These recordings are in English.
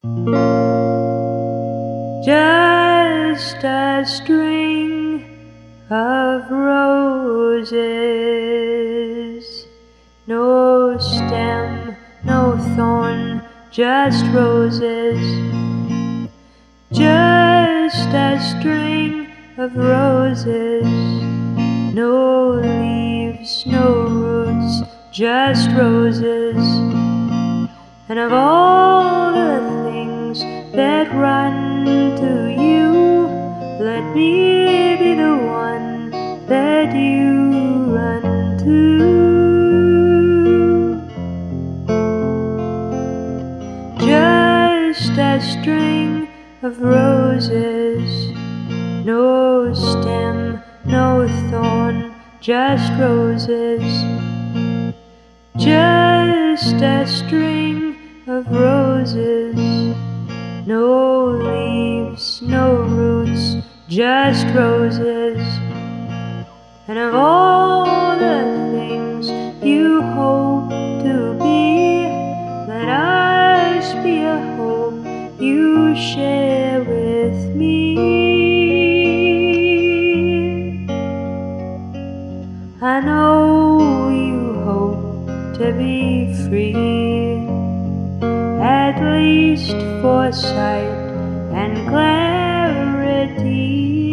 Just a string of roses, no stem, no thorn, just roses. Just a string of roses, no leaves, no roots, just roses. And of all the things that run to you, let me be the one that you run to. Just a string of roses, no stem, no thorn, just roses. Just a string of roses, no leaves, no roots, just roses. And of all the things you hope to be, let us be a hope you share with me. I know you hope to be free, at least for sight and clarity.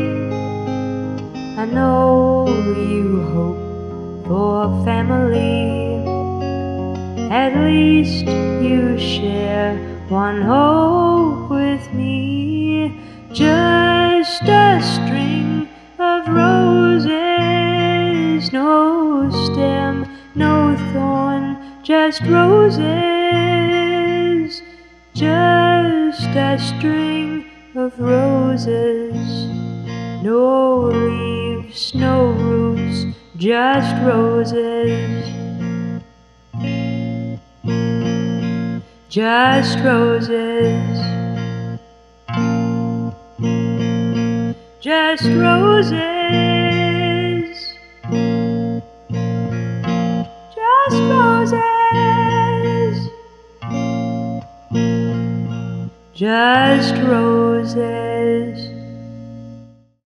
I know you hope for family, at least you share one hope with me. Just a string of roses, no stem, no thorn, just roses. Just a string of roses, no leaves, no roots, just roses. Just roses. Just roses. Just roses. Just roses.